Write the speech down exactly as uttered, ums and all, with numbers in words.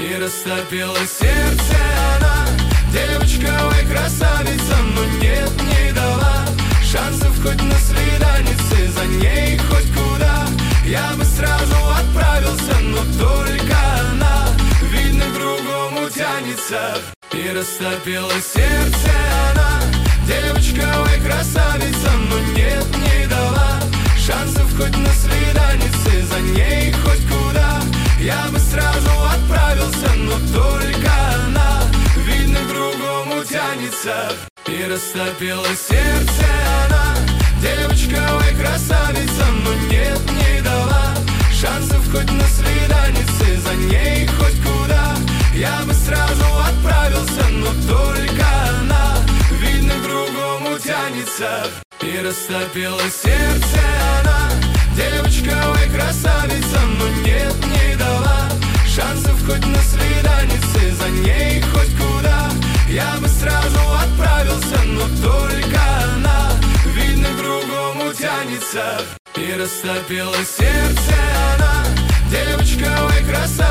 И растопила сердце она. Девочка, ой, красавица, но нет, не дала шансов хоть на свиданице, за ней хоть куда. Я бы сразу отправился, но только она, видно, к другому тянется. И растопила сердце она. Девочка, ой, красавица, но нет, не дала шансов хоть на свиданице, за ней хоть куда. Я бы сразу отправился, но только она, видно, к другому тянется. И растопила сердце она. Девочка, ой, красавица, но нет, не дала шансов хоть на свиданице, за ней хоть куда. Я бы сразу отправился, но только она, видно, к другому тянется. И растопила сердце она. Девочка, ой, красавица, но нет, не дала шансов хоть на свиданице, за ней хоть куда. Я бы сразу отправился, но только она, видно, к другому тянется. И растопила сердце она. Девочка, ой, красавица.